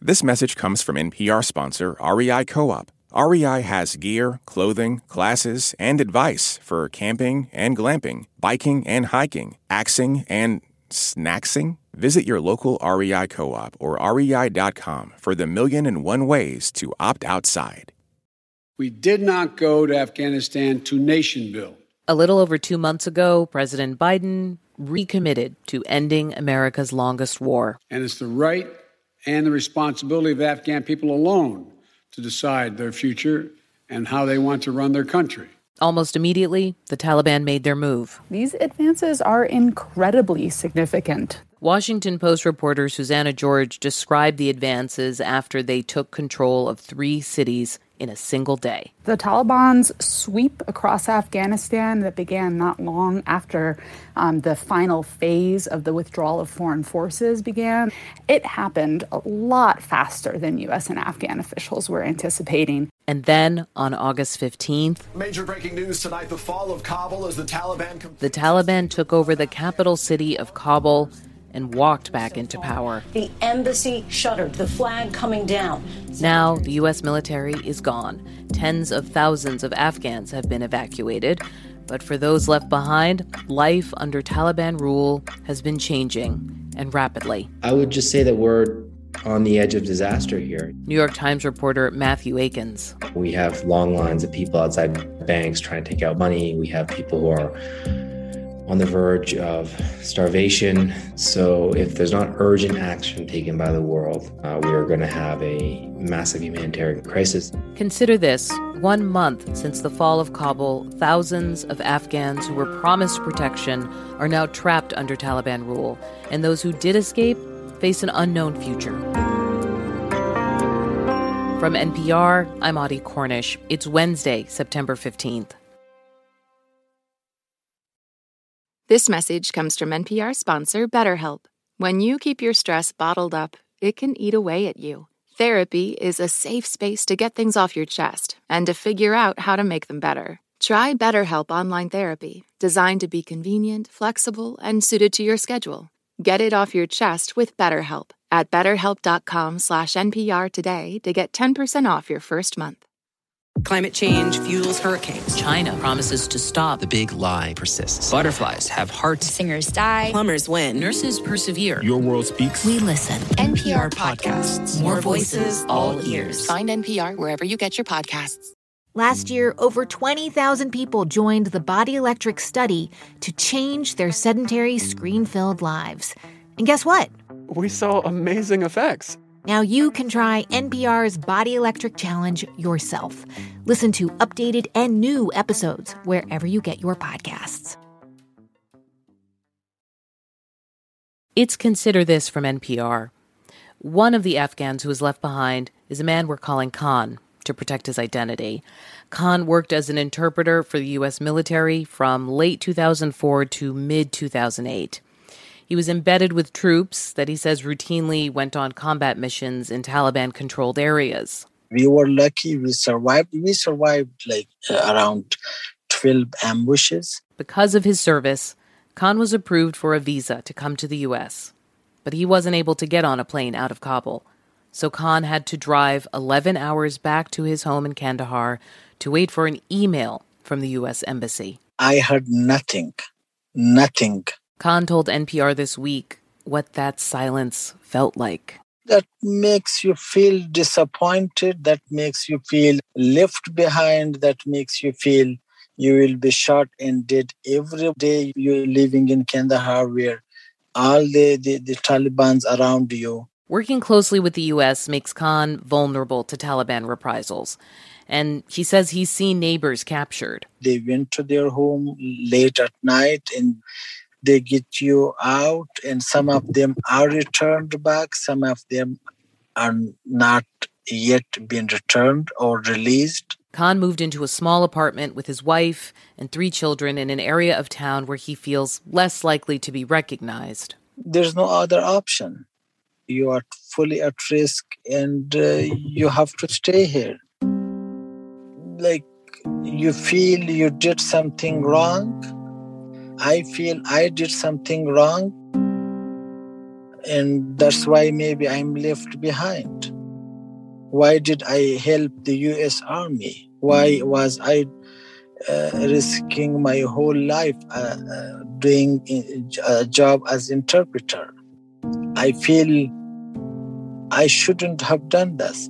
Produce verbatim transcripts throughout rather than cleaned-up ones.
This message comes from N P R sponsor R E I Co-op. R E I has gear, clothing, classes, and advice for camping and glamping, biking and hiking, axing and snacksing. Visit your local R E I Co-op or R E I dot com for the million and one ways to opt outside. We did not go to Afghanistan to nation build. A little over two months ago, President Biden recommitted to ending America's longest war. And it's the right and the responsibility of Afghan people alone to decide their future and how they want to run their country. Almost immediately, the Taliban made their move. These advances are incredibly significant. Washington Post reporter Susanna George described the advances after they took control of three cities in a single day. The Taliban's sweep across Afghanistan that began not long after um, the final phase of the withdrawal of foreign forces began, it happened a lot faster than U S and Afghan officials were anticipating. And then, on August fifteenth, major breaking news tonight, the fall of Kabul as the Taliban... The Taliban took over the capital city of Kabul and walked back into power. The embassy shuttered, the flag coming down. Now, the U S military is gone. Tens of thousands of Afghans have been evacuated. But for those left behind, life under Taliban rule has been changing, and rapidly. I would just say that we're on the edge of disaster here. New York Times reporter Matthew Akins. We have long lines of people outside banks trying to take out money. We have people who are on the verge of starvation. So if there's not urgent action taken by the world, uh, we are going to have a massive humanitarian crisis. Consider this. One month since the fall of Kabul, thousands of Afghans who were promised protection are now trapped under Taliban rule. And those who did escape face an unknown future. From N P R, I'm Audie Cornish. It's Wednesday, September fifteenth. This message comes from N P R sponsor BetterHelp. When you keep your stress bottled up, it can eat away at you. Therapy is a safe space to get things off your chest and to figure out how to make them better. Try BetterHelp Online Therapy, designed to be convenient, flexible, and suited to your schedule. Get it off your chest with BetterHelp at betterhelp.com slash NPR today to get ten percent off your first month. Climate change fuels hurricanes. China promises to stop. The big lie persists. Butterflies have hearts. Singers die. Plumbers win. Nurses persevere. Your world speaks. We listen. N P R podcasts. More voices, all ears. Find N P R wherever you get your podcasts. Last year, over twenty thousand people joined the Body Electric study to change their sedentary, screen-filled lives. And guess what? We saw amazing effects. Now you can try N P R's Body Electric Challenge yourself. Listen to updated and new episodes wherever you get your podcasts. It's Consider This from N P R. One of the Afghans who was left behind is a man we're calling Khan to protect his identity. Khan worked as an interpreter for the U S military from late two thousand four to mid two thousand eight. He was embedded with troops that he says routinely went on combat missions in Taliban-controlled areas. We were lucky we survived. We survived like uh, around twelve ambushes. Because of his service, Khan was approved for a visa to come to the U S, but he wasn't able to get on a plane out of Kabul. So Khan had to drive eleven hours back to his home in Kandahar to wait for an email from the U S Embassy. I heard nothing. Nothing. Khan told N P R this week what that silence felt like. That makes you feel disappointed. That makes you feel left behind. That makes you feel you will be shot and dead every day you're living in Kandahar, where all the, the, the Taliban's around you. Working closely with the U S makes Khan vulnerable to Taliban reprisals. And he says he's seen neighbors captured. They went to their home late at night and they get you out, and some of them are returned back. Some of them are not yet been returned or released. Khan moved into a small apartment with his wife and three children in an area of town where he feels less likely to be recognized. There's no other option. You are fully at risk and uh, you have to stay here. Like, you feel you did something wrong. I feel I did something wrong, and that's why maybe I'm left behind. Why did I help the U S Army? Why was I uh, risking my whole life uh, uh, doing a job as interpreter? I feel I shouldn't have done this.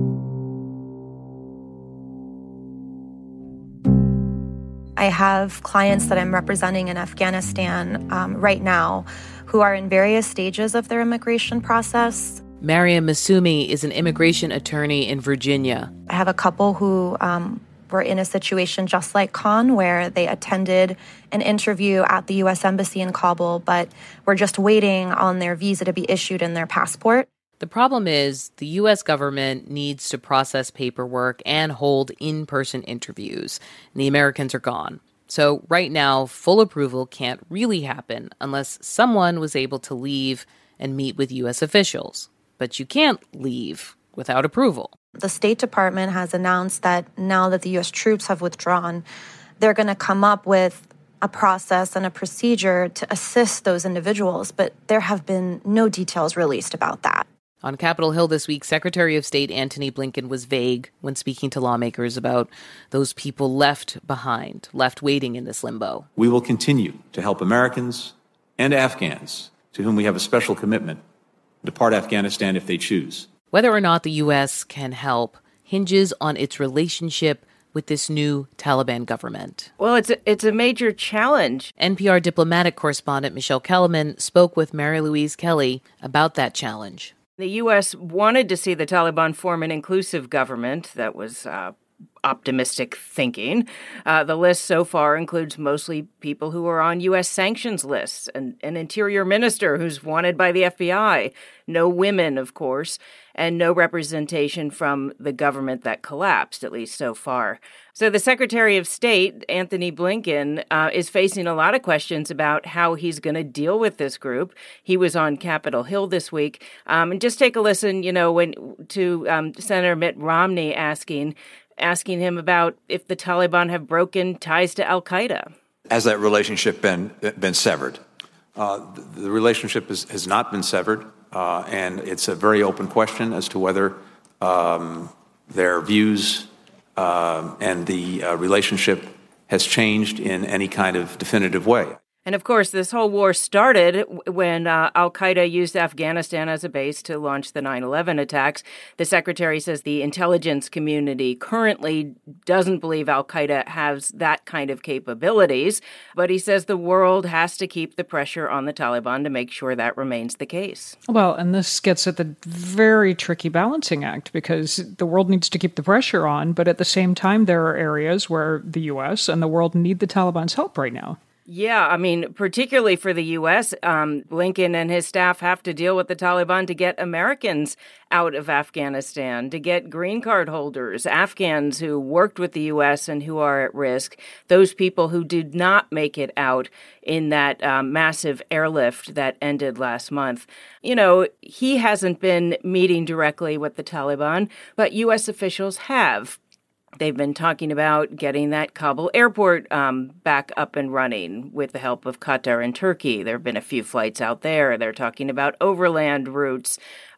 I have clients that I'm representing in Afghanistan um, right now who are in various stages of their immigration process. Mariam Masumi is an immigration attorney in Virginia. I have a couple who um, were in a situation just like Khan, where they attended an interview at the U S Embassy in Kabul, but were just waiting on their visa to be issued and their passport. The problem is the U S government needs to process paperwork and hold in-person interviews, and the Americans are gone. So right now, full approval can't really happen unless someone was able to leave and meet with U S officials. But you can't leave without approval. The State Department has announced that now that the U S troops have withdrawn, they're going to come up with a process and a procedure to assist those individuals, but there have been no details released about that. On Capitol Hill this week, Secretary of State Antony Blinken was vague when speaking to lawmakers about those people left behind, left waiting in this limbo. We will continue to help Americans and Afghans to whom we have a special commitment depart Afghanistan if they choose. Whether or not the U S can help hinges on its relationship with this new Taliban government. Well, it's a, it's a major challenge. N P R diplomatic correspondent Michelle Kellerman spoke with Mary Louise Kelly about that challenge. The U S wanted to see the Taliban form an inclusive government. That was uh, optimistic thinking. Uh, the list so far includes mostly people who are on U S sanctions lists, and an interior minister who's wanted by the F B I, no women, of course, and no representation from the government that collapsed, at least so far. So the Secretary of State, Antony Blinken, uh, is facing a lot of questions about how he's going to deal with this group. He was on Capitol Hill this week. Um, and just take a listen, you know, when to um, Senator Mitt Romney asking asking him about if the Taliban have broken ties to al-Qaeda. Has that relationship been been severed? Uh, the, the relationship is, has not been severed, uh, and it's a very open question as to whether um, their views uh, and the uh, relationship has changed in any kind of definitive way. And of course, this whole war started when uh, al-Qaeda used Afghanistan as a base to launch the nine eleven attacks. The secretary says the intelligence community currently doesn't believe al-Qaeda has that kind of capabilities, but he says the world has to keep the pressure on the Taliban to make sure that remains the case. Well, and this gets at the very tricky balancing act, because the world needs to keep the pressure on, but at the same time, there are areas where the U S and the world need the Taliban's help right now. Yeah, I mean, particularly for the U S, um, Blinken and his staff have to deal with the Taliban to get Americans out of Afghanistan, to get green card holders, Afghans who worked with the U S and who are at risk, those people who did not make it out in that um, massive airlift that ended last month. You know, he hasn't been meeting directly with the Taliban, but U S officials have. They've been talking about getting that Kabul airport um, back up and running with the help of Qatar and Turkey. There have been a few flights out there. They're talking about overland routes.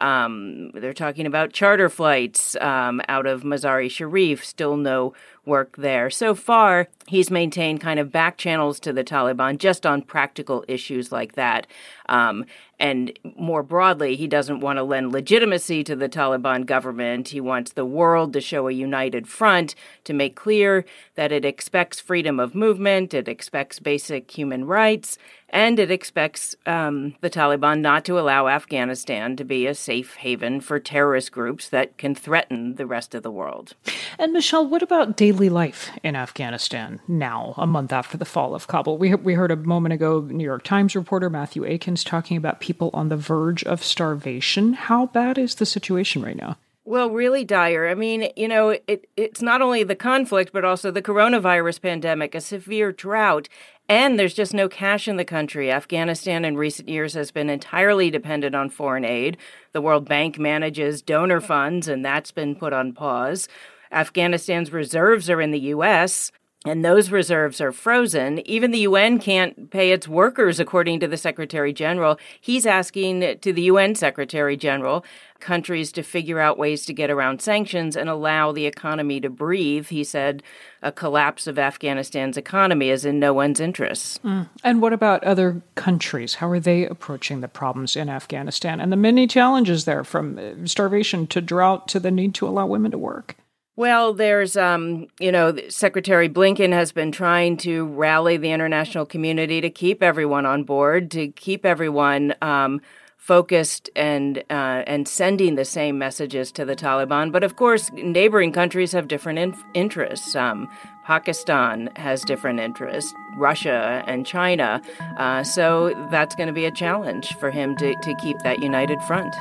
Um, they're talking about charter flights um, out of Mazar-e Sharif. Still no work there. So far, he's maintained kind of back channels to the Taliban just on practical issues like that. Um, and more broadly, he doesn't want to lend legitimacy to the Taliban government. He wants the world to show a united front, to make clear that it expects freedom of movement, it expects basic human rights, and it expects um, the Taliban not to allow Afghanistan to be a safe haven for terrorist groups that can threaten the rest of the world. And Michelle, what about daily life in Afghanistan now, a month after the fall of Kabul? We we heard a moment ago New York Times reporter Matthew Akins talking about people on the verge of starvation. How bad is the situation right now? Well, really dire. I mean, you know, it, it's not only the conflict, but also the coronavirus pandemic, a severe drought, and there's just no cash in the country. Afghanistan in recent years has been entirely dependent on foreign aid. The World Bank manages donor funds, and that's been put on pause. Afghanistan's reserves are in the U S, And those reserves are frozen. Even the U N can't pay its workers, according to the Secretary General. He's asking to the U N Secretary General countries to figure out ways to get around sanctions and allow the economy to breathe. He said a collapse of Afghanistan's economy is in no one's interests. Mm. And what about other countries? How are they approaching the problems in Afghanistan and the many challenges there, from starvation to drought to the need to allow women to work? Well, there's, um, you know, Secretary Blinken has been trying to rally the international community to keep everyone on board, to keep everyone um, focused and uh, and sending the same messages to the Taliban. But of course, neighboring countries have different in- interests. Um, Pakistan has different interests, Russia and China. Uh, so that's going to be a challenge for him to, to keep that united front.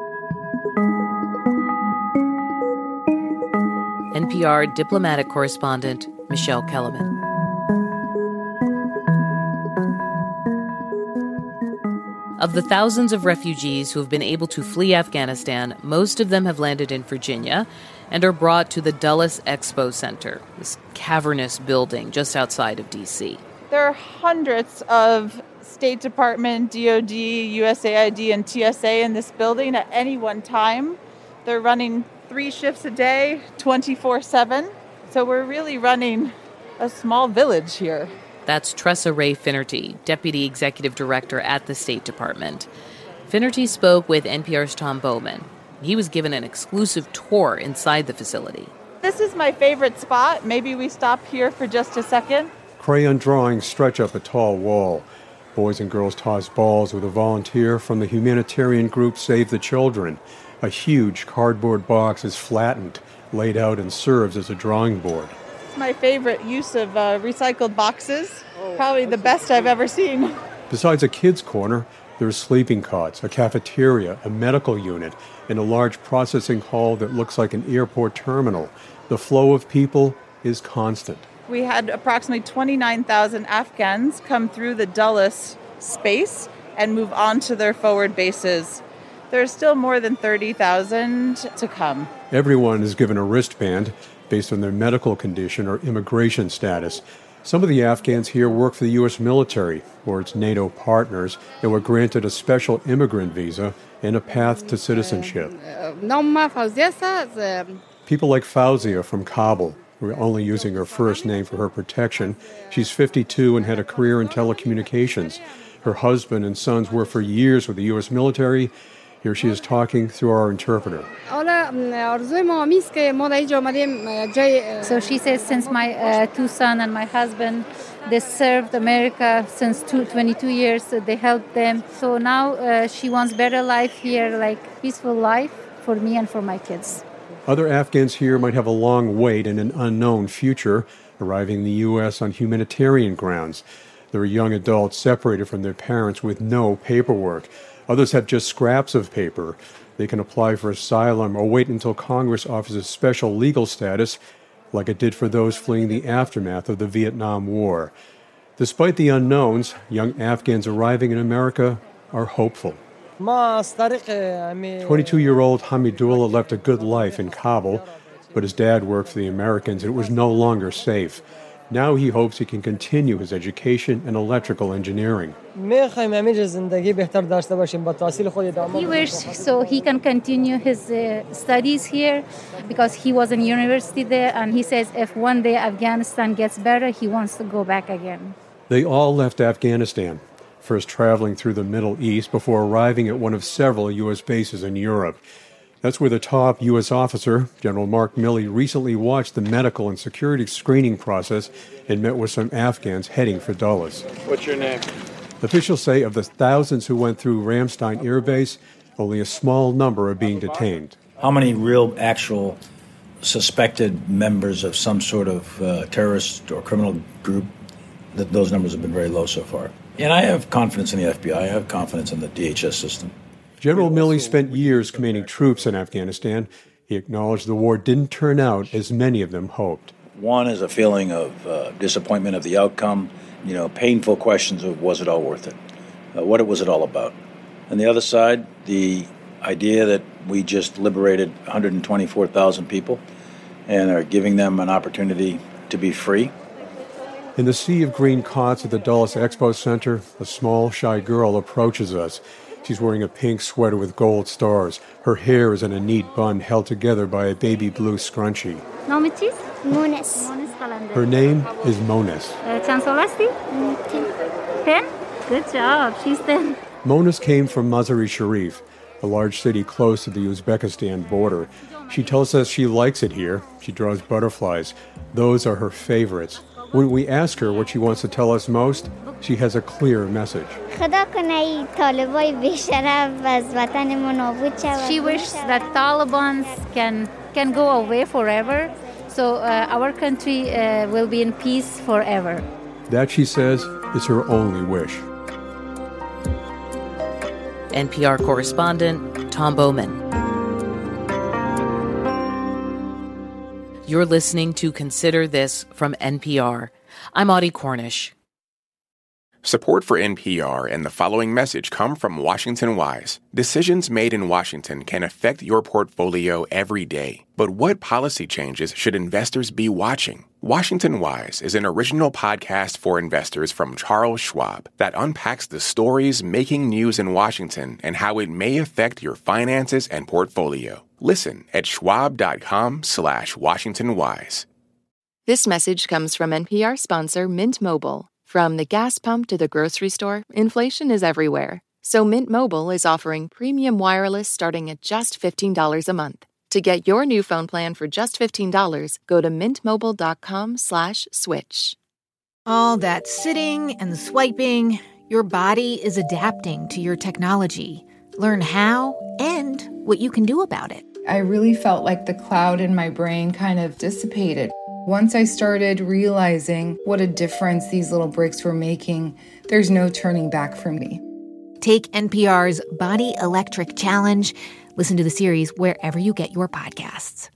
N P R diplomatic correspondent Michelle Kellerman. Of the thousands of refugees who have been able to flee Afghanistan, most of them have landed in Virginia and are brought to the Dulles Expo Center, this cavernous building just outside of D C. There are hundreds of State Department, D O D, U S A I D, and T S A in this building at any one time. They're running three shifts a day, twenty-four seven. So we're really running a small village here. That's Tressa Ray Finnerty, Deputy Executive Director at the State Department. Finnerty spoke with N P R's Tom Bowman. He was given an exclusive tour inside the facility. This is my favorite spot. Maybe we stop here for just a second. Crayon drawings stretch up a tall wall. Boys and girls toss balls with a volunteer from the humanitarian group Save the Children. A huge cardboard box is flattened, laid out, and serves as a drawing board. It's my favorite use of uh, recycled boxes. Probably the best I've ever seen. Besides a kids' corner, there's sleeping cots, a cafeteria, a medical unit, and a large processing hall that looks like an airport terminal. The flow of people is constant. We had approximately twenty-nine thousand Afghans come through the Dulles space and move on to their forward bases. There's still more than thirty thousand to come. Everyone is given a wristband based on their medical condition or immigration status. Some of the Afghans here work for the U S military or its NATO partners and were granted a special immigrant visa and a path to citizenship. People like Fauzia from Kabul, who are only using her first name for her protection. She's fifty-two and had a career in telecommunications. Her husband and sons worked for years with the U S military. Here she is talking through our interpreter. So she says, since my uh, two sons and my husband, they served America since two, twenty-two years, so they helped them. So now uh, she wants better life here, like peaceful life for me and for my kids. Other Afghans here might have a long wait and an unknown future, arriving in the U S on humanitarian grounds. There are young adults separated from their parents with no paperwork. Others have just scraps of paper. They can apply for asylum or wait until Congress offers a special legal status, like it did for those fleeing the aftermath of the Vietnam War. Despite the unknowns, young Afghans arriving in America are hopeful. twenty-two-year-old Hamidullah left a good life in Kabul, but his dad worked for the Americans and it was no longer safe. Now he hopes he can continue his education in electrical engineering. He wishes so he can continue his uh, studies here because he was in university there, and he says if one day Afghanistan gets better, he wants to go back again. They all left Afghanistan, first traveling through the Middle East before arriving at one of several U S bases in Europe. That's where the top U S officer, General Mark Milley, recently watched the medical and security screening process and met with some Afghans heading for Dulles. What's your name? Officials say of the thousands who went through Ramstein Air Base, only a small number are being detained. How many real, actual, suspected members of some sort of uh, terrorist or criminal group? That those numbers have been very low so far. And I have confidence in the F B I. I have confidence in the D H S system. General Milley spent years commanding troops in Afghanistan. He acknowledged the war didn't turn out as many of them hoped. One is a feeling of uh, disappointment of the outcome, you know, painful questions of was it all worth it? Uh, what was it all about? On the other side, the idea that we just liberated one hundred twenty-four thousand people and are giving them an opportunity to be free. In the sea of green cots at the Dulles Expo Center, a small, shy girl approaches us. She's wearing a pink sweater with gold stars. Her hair is in a neat bun held together by a baby blue scrunchie. Nome is Mones. Her name is Mones. Chansolasti? ten? Good job. She's ten. Mones came from Mazar-e Sharif, a large city close to the Uzbekistan border. She tells us she likes it here. She draws butterflies. Those are her favorites. When we ask her what she wants to tell us most, she has a clear message. She wishes that Taliban can, can go away forever, so uh, our country uh, will be in peace forever. That, she says, is her only wish. N P R correspondent Tom Bowman. You're listening to Consider This from N P R. I'm Audie Cornish. Support for N P R and the following message come from Washington Wise. Decisions made in Washington can affect your portfolio every day. But what policy changes should investors be watching? Washington Wise is an original podcast for investors from Charles Schwab that unpacks the stories making news in Washington and how it may affect your finances and portfolio. Listen at schwab.com slash Washington Wise. This message comes from N P R sponsor Mint Mobile. From the gas pump to the grocery store, inflation is everywhere. So Mint Mobile is offering premium wireless starting at just fifteen dollars a month. To get your new phone plan for just fifteen dollars, go to mintmobile.com slash switch. All that sitting and swiping, your body is adapting to your technology. Learn how and what you can do about it. I really felt like the cloud in my brain kind of dissipated. Once I started realizing what a difference these little breaks were making, there's no turning back for me. Take N P R's Body Electric Challenge. Listen to the series wherever you get your podcasts.